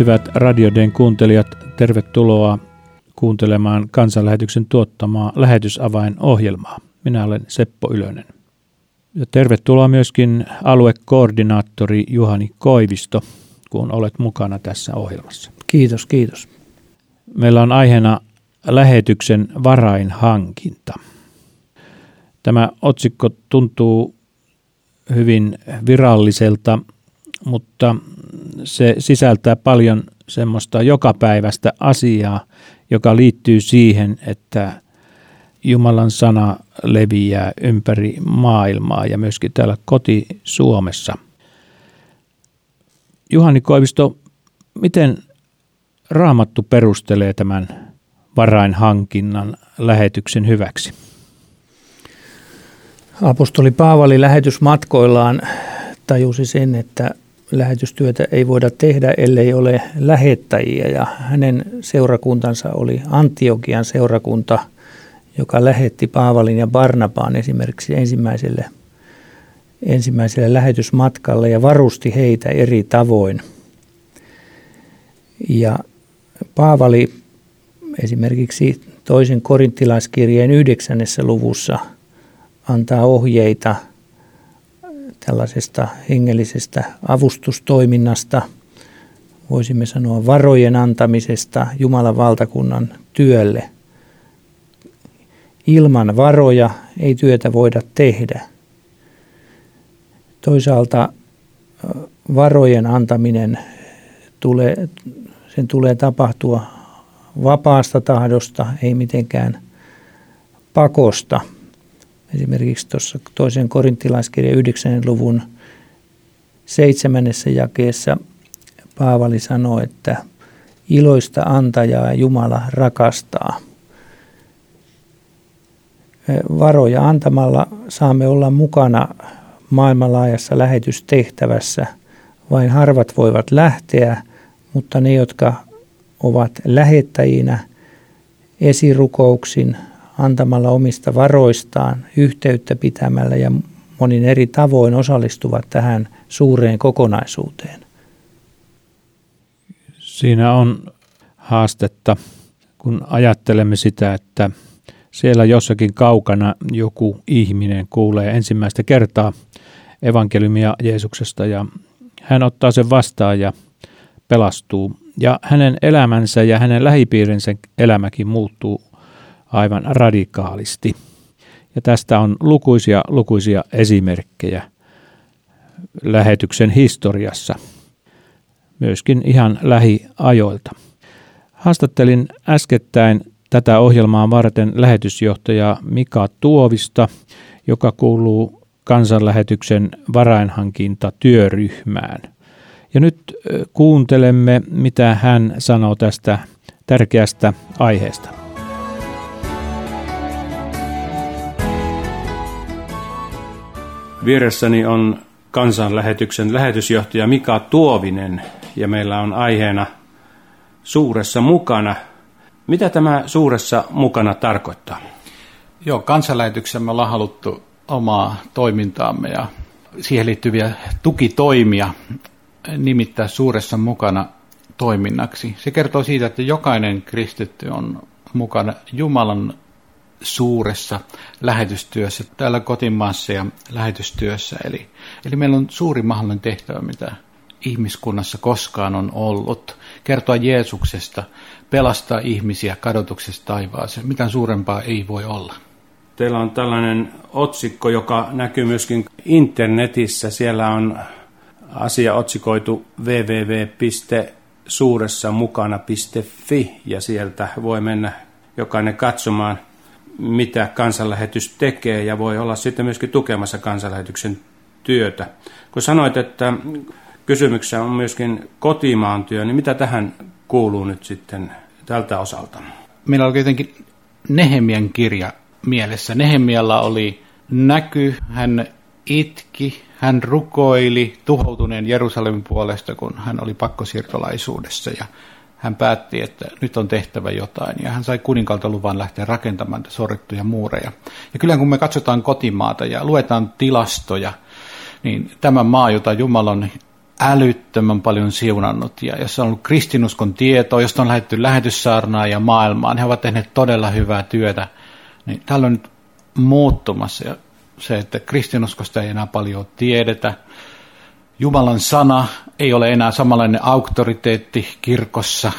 Hyvät Radioden kuuntelijat, tervetuloa kuuntelemaan Kansanlähetyksen tuottamaa Lähetysavain-ohjelmaa. Minä olen Seppo Ylönen. Ja tervetuloa myöskin aluekoordinaattori Juhani Koivisto, kun olet mukana tässä ohjelmassa. Kiitos, kiitos. Meillä on aiheena lähetyksen varainhankinta. Tämä otsikko tuntuu hyvin viralliselta, mutta se sisältää paljon semmoista jokapäiväistä asiaa, joka liittyy siihen, että Jumalan sana leviää ympäri maailmaa ja myöskin täällä koti-Suomessa. Juhani Koivisto, miten Raamattu perustelee tämän varainhankinnan lähetyksen hyväksi? Apostoli Paavali lähetysmatkoillaan tajusi sen, että lähetystyötä ei voida tehdä, ellei ole lähettäjiä, ja hänen seurakuntansa oli Antiokian seurakunta, joka lähetti Paavalin ja Barnabaan esimerkiksi ensimmäiselle lähetysmatkalle ja varusti heitä eri tavoin. Ja Paavali esimerkiksi 2. korinttilaiskirjeen 9. luvussa antaa ohjeita tällaisesta hengellisestä avustustoiminnasta, voisimme sanoa varojen antamisesta Jumalan valtakunnan työlle. Ilman varoja ei työtä voida tehdä. Toisaalta varojen antaminen tulee tapahtua vapaasta tahdosta, ei mitenkään pakosta. Esimerkiksi tuossa 2. korinttilaiskirjan 9. luvun 7. jakeessa Paavali sanoo, että iloista antajaa Jumala rakastaa. Varoja antamalla saamme olla mukana maailmanlaajassa lähetystehtävässä. Vain harvat voivat lähteä, mutta ne, jotka ovat lähettäjinä esirukouksin, antamalla omista varoistaan, yhteyttä pitämällä ja monin eri tavoin osallistuvat tähän suureen kokonaisuuteen. Siinä on haastetta, kun ajattelemme sitä, että siellä jossakin kaukana joku ihminen kuulee ensimmäistä kertaa evankeliumia Jeesuksesta ja hän ottaa sen vastaan ja pelastuu. Ja hänen elämänsä ja hänen lähipiirinsä elämäkin muuttuu aivan radikaalisti. Ja tästä on lukuisia esimerkkejä lähetyksen historiassa, myöskin ihan lähiajoilta. Haastattelin äskettäin tätä ohjelmaa varten lähetysjohtaja Mika Tuovista, joka kuuluu Kansanlähetyksen varainhankintatyöryhmään. Ja nyt kuuntelemme, mitä hän sanoo tästä tärkeästä aiheesta. Vieressäni on Kansanlähetyksen lähetysjohtaja Mika Tuovinen ja meillä on aiheena suuressa mukana. Mitä tämä suuressa mukana tarkoittaa? Joo, Kansanlähetyksessä me ollaan haluttu omaa toimintaamme ja siihen liittyviä tukitoimia nimittää suuressa mukana toiminnaksi. Se kertoo siitä, että jokainen kristitty on mukana Jumalan suuressa lähetystyössä täällä kotimaassa ja lähetystyössä. Eli meillä on suuri mahdollinen tehtävä, mitä ihmiskunnassa koskaan on ollut. Kertoa Jeesuksesta, pelastaa ihmisiä kadotuksesta taivaaseen. Mitään suurempaa ei voi olla. Teillä on tällainen otsikko, joka näkyy myöskin internetissä. Siellä on asia otsikoitu www.suuressamukana.fi ja sieltä voi mennä jokainen katsomaan, mitä Kansanlähetys tekee ja voi olla sitten myöskin tukemassa Kansanlähetyksen työtä. Kun sanoit, että kysymyksessä on myöskin kotimaan työ, niin mitä tähän kuuluu nyt sitten tältä osalta? Meillä oli jotenkin Nehemian kirja mielessä. Nehemialla oli näky, hän itki, hän rukoili tuhoutuneen Jerusalemin puolesta, kun hän oli pakkosiirtolaisuudessa ja hän päätti, että nyt on tehtävä jotain ja hän sai kuninkaalta luvan lähteä rakentamaan sorrettuja muureja. Ja kyllä kun me katsotaan kotimaata ja luetaan tilastoja, niin tämä maa, jota Jumala on älyttömän paljon siunannut ja jossa on ollut kristinuskon tietoa, josta on lähdetty lähetyssaarnaan ja maailmaan. He ovat tehneet todella hyvää työtä. Niin täällä on nyt muuttumassa ja se, että kristinuskosta ei enää paljon tiedetä. Jumalan sana ei ole enää samanlainen auktoriteetti kirkossa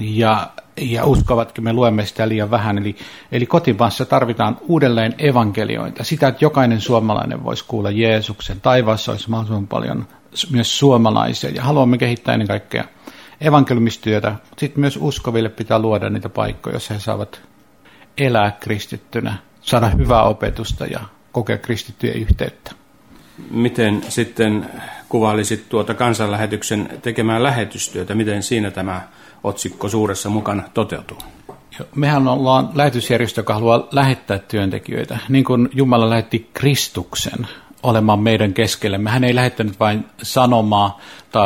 ja uskovatkin me luemme sitä liian vähän. Eli kotimaassa tarvitaan uudelleen evankelioita. Sitä, että jokainen suomalainen voisi kuulla Jeesuksen. Taivaassa olisi mahdollisimman paljon myös suomalaisia ja haluamme kehittää ennen kaikkea evankeliumistyötä. Sitten myös uskoville pitää luoda niitä paikkoja, joissa he saavat elää kristittynä, saada hyvää opetusta ja kokea kristittyjen yhteyttä. Miten sitten kuvailisit tuota kansanlähetyksen tekemään lähetystyötä? Miten siinä tämä otsikko Suuressa mukana toteutuu? Mehän ollaan lähetysjärjestö, joka haluaa lähettää työntekijöitä. Niin kuin Jumala lähetti Kristuksen olemaan meidän keskellemme. Hän ei lähettänyt vain sanomaa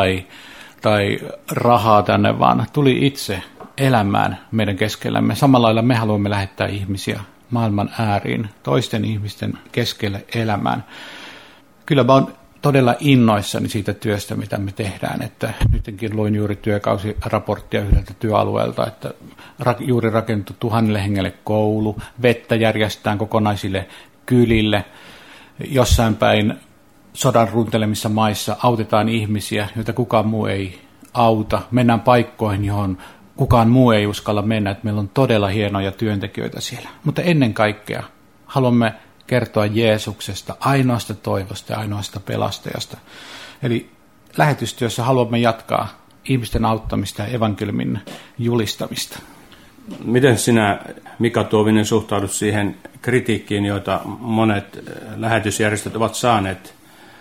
tai rahaa tänne, vaan tuli itse elämään meidän keskellämme. Samalla lailla me haluamme lähettää ihmisiä maailman ääriin, toisten ihmisten keskelle elämään. Kyllä mä oon todella innoissani siitä työstä, mitä me tehdään. Että nytkin luin juuri työkausiraporttia yhdeltä työalueelta, että juuri rakennettu 1000 hengelle koulu, vettä järjestetään kokonaisille kylille, jossain päin sodan runtelemissa maissa autetaan ihmisiä, joita kukaan muu ei auta. Mennään paikkoihin, johon kukaan muu ei uskalla mennä, että meillä on todella hienoja työntekijöitä siellä. Mutta ennen kaikkea haluamme kertoa Jeesuksesta, ainoasta toivosta ja ainoasta pelastajasta. Eli lähetystyössä haluamme jatkaa ihmisten auttamista ja evankeliumin julistamista. Miten sinä, Mika Tuovinen, suhtaudut siihen kritiikkiin, joita monet lähetysjärjestöt ovat saaneet,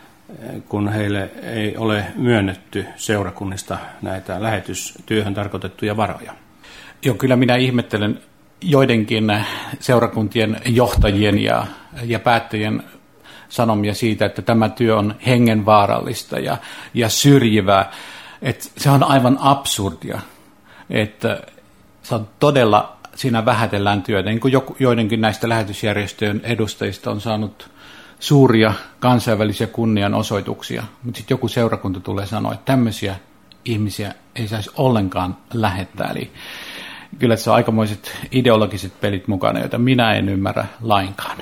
kun heille ei ole myönnetty seurakunnista näitä lähetystyöhön tarkoitettuja varoja? Joo, kyllä minä ihmettelen joidenkin seurakuntien johtajien ja päättäjien sanomia siitä, että tämä työ on hengenvaarallista ja syrjivää. Että se on aivan absurdia, että se on todella, siinä vähätellään työtä. Niin kuin joidenkin näistä lähetysjärjestöjen edustajista on saanut suuria kansainvälisiä kunnianosoituksia, mutta sitten joku seurakunta tulee sanoa, että tämmöisiä ihmisiä ei saisi ollenkaan lähettää. Eli kyllä se on aikamoiset ideologiset pelit mukana, joita minä en ymmärrä lainkaan.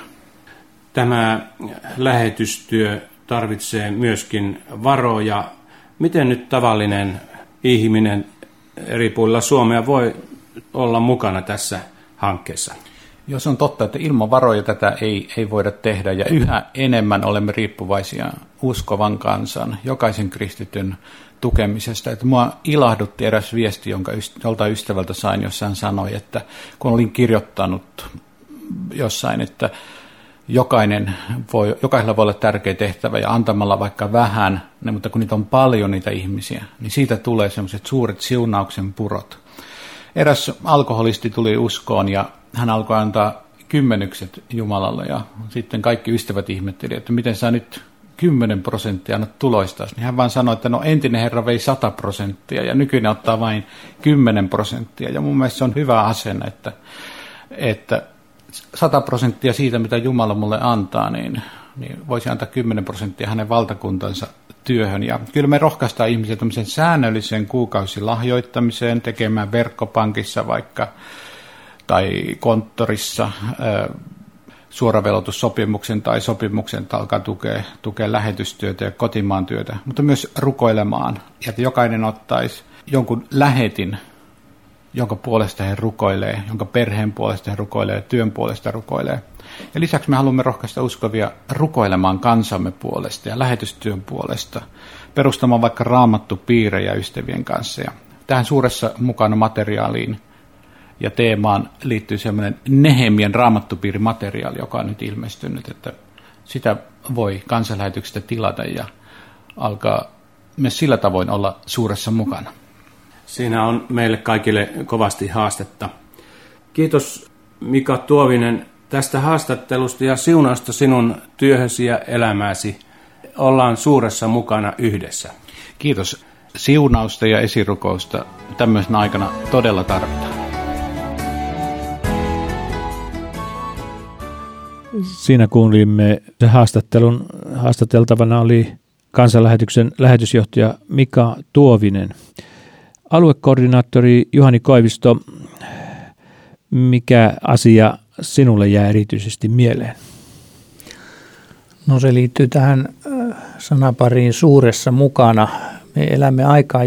Tämä lähetystyö tarvitsee myöskin varoja. Miten nyt tavallinen ihminen eri puolilla Suomea voi olla mukana tässä hankkeessa? Joo, se on totta, että ilman varoja tätä ei voida tehdä, ja yhä enemmän olemme riippuvaisia uskovan kansan, jokaisen kristityn tukemisesta. Että mua ilahdutti eräs viesti, jolta ystävältä sain, jossa hän sanoi, että kun olin kirjoittanut jossain, että jokaisella voi olla tärkeä tehtävä, ja antamalla vaikka vähän, mutta kun niitä on paljon niitä ihmisiä, niin siitä tulee sellaiset suuret siunauksen purot. Eräs alkoholisti tuli uskoon, ja hän alkoi antaa 10 Jumalalle, ja sitten kaikki ystävät ihmetteli, että miten sä nyt 10% annat tuloistaan. Niin hän vaan sanoi, että no entinen herra vei 100%, ja nykyinen ottaa vain 10%. Ja mun mielestä se on hyvä asenne, että 100% siitä, mitä Jumala mulle antaa, niin voisi antaa 10% hänen valtakuntansa työhön. Ja kyllä me rohkaistaan ihmisiä tämmöiseen säännölliseen kuukausilahjoittamiseen, tekemään verkkopankissa vaikka tai konttorissa suoravelotussopimuksen tai sopimuksen, että alkaa tukea lähetystyötä ja kotimaan työtä, mutta myös rukoilemaan. Ja että jokainen ottaisi jonkun lähetin, jonka puolesta he rukoilee, jonka perheen puolesta he rukoilee, työn puolesta rukoilee. Ja lisäksi me haluamme rohkaista uskovia rukoilemaan kansamme puolesta ja lähetystyön puolesta, perustamaan vaikka raamattupiirejä ystävien kanssa. Ja tähän suuressa mukana materiaaliin ja teemaan liittyy semmoinen Nehemian raamattupiirimateriaali, joka on nyt ilmestynyt, että sitä voi kansanlähetyksestä tilata ja alkaa myös sillä tavoin olla suuressa mukana. Siinä on meille kaikille kovasti haastetta. Kiitos Mika Tuovinen tästä haastattelusta ja siunausta sinun työhösi ja elämääsi. Ollaan suuressa mukana yhdessä. Kiitos. Siunausta ja esirukousta tämmöisenä aikana todella tarvitaan. Siinä kuulimme haastateltavana oli kansanlähetyksen lähetysjohtaja Mika Tuovinen. Aluekoordinaattori Juhani Koivisto, mikä asia sinulle jää erityisesti mieleen? No se liittyy tähän sanapariin suuressa mukana. Me elämme aikaa,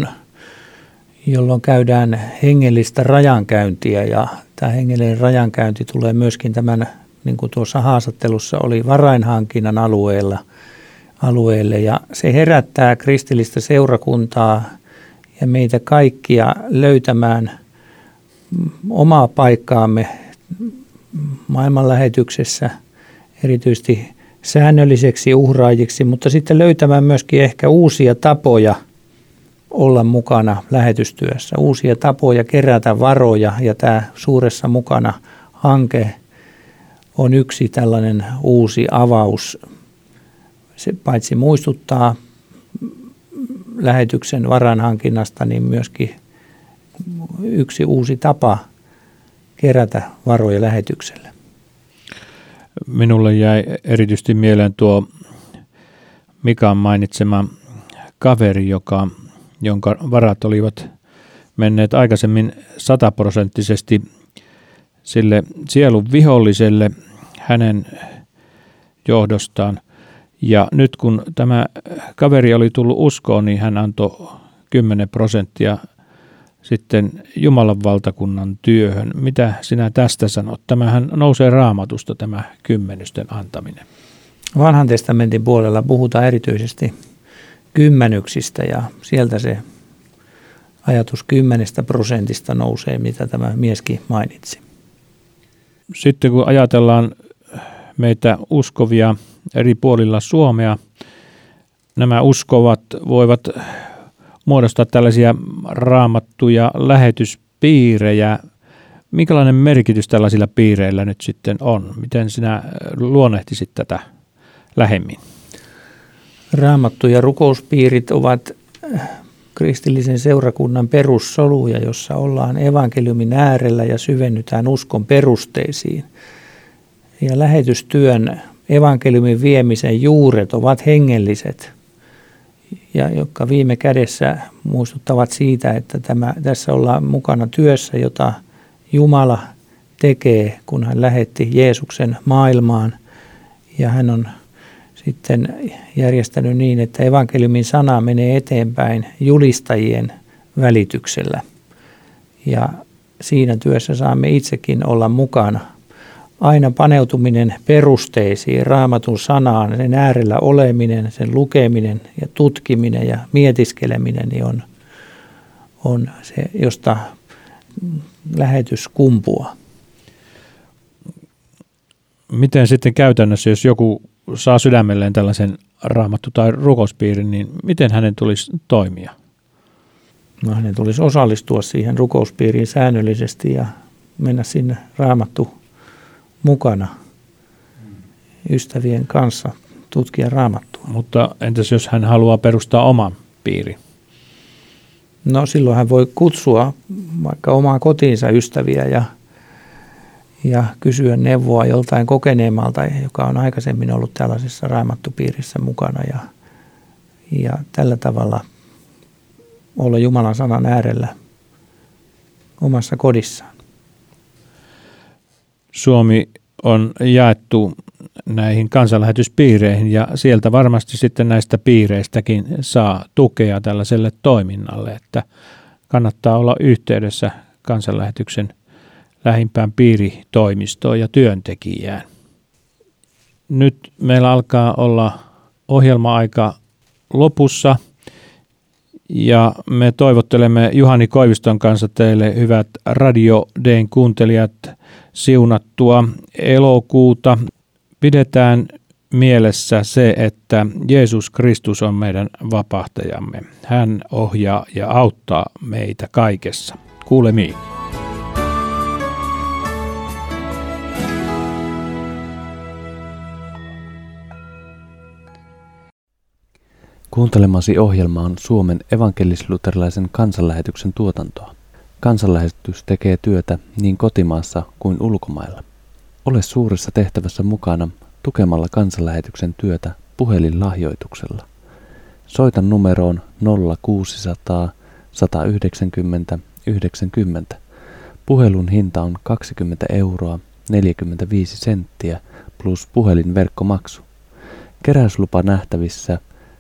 jolloin käydään hengellistä rajankäyntiä ja tämä hengellinen rajankäynti tulee myöskin tämän, niin kuin tuossa haastattelussa oli, varainhankinnan alueelle ja se herättää kristillistä seurakuntaa ja meitä kaikkia löytämään omaa paikkaamme maailmanlähetyksessä, erityisesti säännölliseksi uhraajiksi, mutta sitten löytämään myöskin ehkä uusia tapoja olla mukana lähetystyössä, uusia tapoja kerätä varoja ja tämä suuressa mukana hanke on yksi tällainen uusi avaus. Se paitsi muistuttaa lähetyksen varainhankinnasta, niin myöskin yksi uusi tapa kerätä varoja lähetykselle. Minulle jäi erityisesti mieleen tuo Mikan mainitsema kaveri, jonka varat olivat menneet aikaisemmin 100% sille sielun viholliselle hänen johdostaan. Ja nyt kun tämä kaveri oli tullut uskoon, niin hän antoi 10% sitten Jumalan valtakunnan työhön. Mitä sinä tästä sanot? Tämähän nousee Raamatusta, tämä 10 antaminen. Vanhan testamentin puolella puhutaan erityisesti kymmenyksistä ja sieltä se ajatus 10% nousee, mitä tämä mieskin mainitsi. Sitten kun ajatellaan meitä uskovia eri puolilla Suomea, nämä uskovat voivat muodostaa tällaisia raamattuja lähetyspiirejä. Minkälainen merkitys tällaisilla piireillä nyt sitten on? Miten sinä luonnehtisit tätä lähemmin? Raamattu- ja rukouspiirit ovat kristillisen seurakunnan perussoluja, jossa ollaan evankeliumin äärellä ja syvennytään uskon perusteisiin. Ja lähetystyön evankeliumin viemisen juuret ovat hengelliset, ja jotka viime kädessä muistuttavat siitä, että tässä ollaan mukana työssä, jota Jumala tekee, kun hän lähetti Jeesuksen maailmaan. Ja hän on sitten järjestänyt niin, että evankeliumin sana menee eteenpäin julistajien välityksellä. Ja siinä työssä saamme itsekin olla mukana. Aina paneutuminen perusteisiin, Raamatun sanaan, sen äärellä oleminen, sen lukeminen ja tutkiminen ja mietiskeleminen niin on se, josta lähetys kumpuaa. Miten sitten käytännössä, jos joku saa sydämelleen tällaisen raamattu- tai rukouspiirin, niin miten hänen tulisi toimia? No, hänen tulisi osallistua siihen rukouspiiriin säännöllisesti ja mennä sinne raamattu mukana ystävien kanssa tutkia raamattua. Mutta entäs jos hän haluaa perustaa oman piiri? No silloin hän voi kutsua vaikka omaan kotiinsa ystäviä ja kysyä neuvoa joltain kokeneemmalta, joka on aikaisemmin ollut tällaisessa raamattupiirissä mukana ja tällä tavalla olla Jumalan sanan äärellä omassa kodissaan. Suomi on jaettu näihin kansanlähetyspiireihin ja sieltä varmasti sitten näistä piireistäkin saa tukea tällaiselle toiminnalle, että kannattaa olla yhteydessä kansanlähetyksen lähimpään piiritoimistoon ja työntekijään. Nyt meillä alkaa olla ohjelma-aika lopussa ja me toivottelemme Juhani Koiviston kanssa teille, hyvät Radio D:n kuuntelijat, siunattua elokuuta. Pidetään mielessä se, että Jeesus Kristus on meidän vapahtajamme. Hän ohjaa ja auttaa meitä kaikessa. Kuulemiin. Kuuntelemasi ohjelma on Suomen evankelis-luterilaisen kansanlähetyksen tuotantoa. Kansanlähetys tekee työtä niin kotimaassa kuin ulkomailla. Ole suuressa tehtävässä mukana tukemalla kansanlähetyksen työtä puhelinlahjoituksella. Soita numeroon 0600 190 90. Puhelun hinta on 20 € 45 senttiä plus puhelinverkkomaksu. Keräyslupa nähtävissä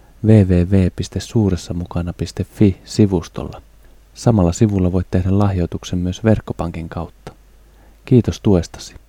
www.suuressamukana.fi-sivustolla. Samalla sivulla voit tehdä lahjoituksen myös verkkopankin kautta. Kiitos tuestasi.